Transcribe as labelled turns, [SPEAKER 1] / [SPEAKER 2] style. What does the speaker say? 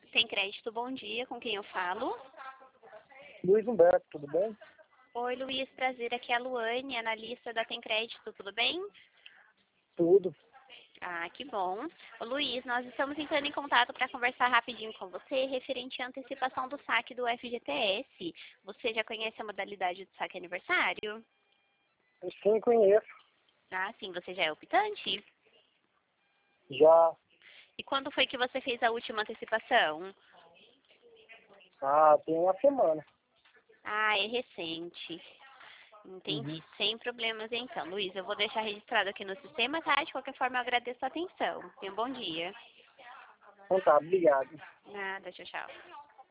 [SPEAKER 1] Tem crédito, bom dia, com quem eu falo?
[SPEAKER 2] Luiz Humberto, tudo bem?
[SPEAKER 1] Oi, Luiz, prazer, aqui é a Luane, analista da Tem Crédito, tudo bem?
[SPEAKER 2] Tudo.
[SPEAKER 1] Ah, que bom. Ô, Luiz, nós estamos entrando em contato para conversar rapidinho com você referente à antecipação do saque do FGTS. Você já conhece a modalidade do saque aniversário?
[SPEAKER 2] Eu sim conheço.
[SPEAKER 1] Ah, sim, você já é optante?
[SPEAKER 2] Já
[SPEAKER 1] E quando foi que você fez a última antecipação?
[SPEAKER 2] tem uma semana.
[SPEAKER 1] Ah, é recente. Entendi.
[SPEAKER 2] Uhum.
[SPEAKER 1] Sem problemas então. Luiz, eu vou deixar registrado aqui no sistema, tá? De qualquer forma, eu agradeço a atenção. Tenha um bom dia.
[SPEAKER 2] Então tá, obrigado.
[SPEAKER 1] Nada, tchau, tchau.